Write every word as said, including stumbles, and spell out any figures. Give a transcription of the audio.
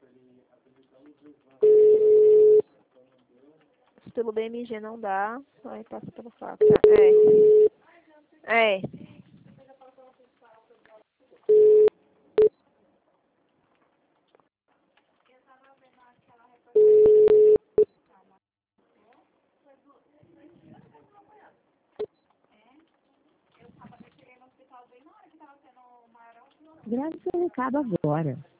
Pelo B M G não dá, aí passa pelo fax. É. É. Grave seu recado agora.